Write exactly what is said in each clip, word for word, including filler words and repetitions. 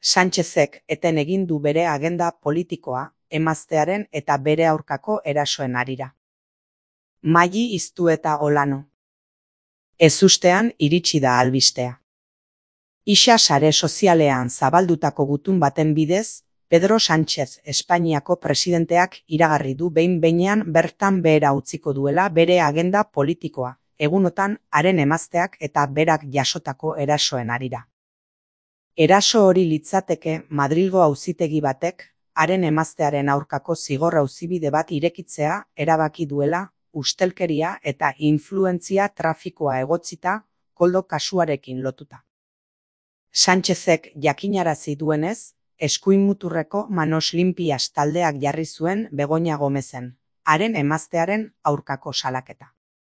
Sánchezek eten egin du bere agenda politikoa emaztearen eta bere aurkako erasoen harira. Magi Iztueta Olano. Ezustean iritsi da albistea. Isa sare sozialean zabaldutako gutun baten bidez, Pedro Sánchez Espainiako presidenteak iragarri du behin-behinean bertan behera utziko duela bere agenda politikoa, egunotan haren emazteak eta berak jasotako erasoen harira. Eraso hori litzateke Madrilgo auzitegi batek, haren emaztearen aurkako zigor auzibide bat irekitzea erabaki duela, ustelkeria eta influentzia trafikoa egotzita, Koldo kasuarekin lotuta. Sánchezek jakinarazi duenez, eskuin muturreko Manos Limpias taldeak jarri zuen Begoña Gomezen, haren emaztearen aurkako salaketa.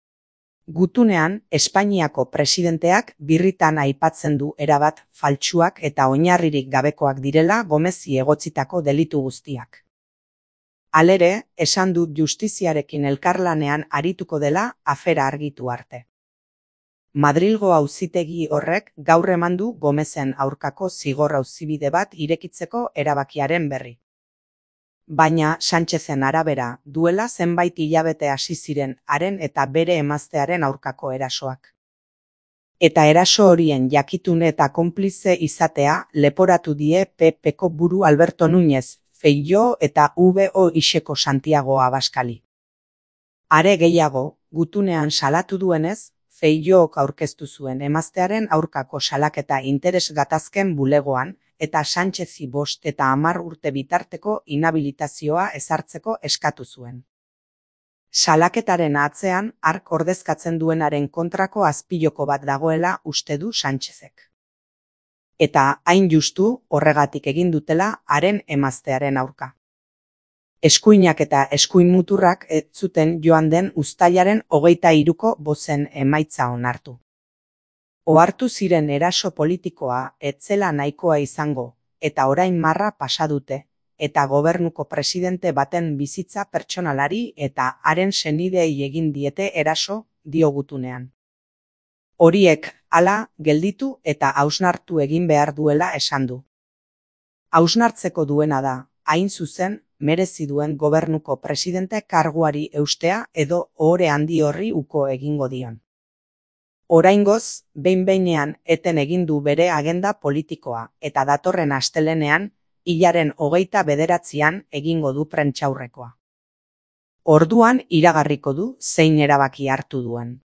Gutunean, Espainiako presidenteak birritan aipatzen du erabat faltsuak eta oinarririk gabekoak direla Gomezi egotzitako delitu guztiak. Halere, esan du justiziarekin elkarlanean arituko dela afera argitu arte. Madrilgo auzitegi horrek gaur eman du Gomezen aurkako zigor auzibide bat irekitzeko erabakiaren berri. Baina Sánchezen arabera duela zenbait hilabete hasi ziren haren eta bere emaztearen aurkako erasoak. Eta eraso horien jakitun eta konplize izatea leporatu die P Pko buru Alberto Núñez Feijóo eta V O Iseko Santiago Abascali. Are gehiago, gutunean salatu duenez, Feijóok aurkeztu zuen emaztearen aurkako salaketa interes gatazken bulegoan, eta Sánchezi bost eta hamar urte bitarteko inhabilitazioa ezartzeko eskatu zuen. Salaketaren atzean hark ordezkatzen duenaren kontrako azpiloko bat dagoela uste du Sánchezek. Eta hain justu horregatik egin dutela haren emaztearen aurka. Eskuinak eta eskuin muturrak ez zuten joan den uztailaren hogeita hiruko bozen emaitza onartu. Ohartu ziren eraso politikoa ez zela nahikoa izango, eta orain marra pasa dute, eta gobernuko presidente baten bizitza pertsonalari eta haren senideei egin diete eraso, dio gutunean. Horiek hala gelditu eta hausnartu egin behar duela esan du. Hausnartzeko duena da, hain zuzen, merezi duen gobernuko presidente karguari eustea edo ohore handi horri uko egingo dion. Oraingoz, behin-behinean eten egin du bere agenda politikoa eta datorren astelehenean, hilaren hogeita bederatzian egingo du prentsaurrekoa. Orduan iragarriko du zein erabaki hartu duen.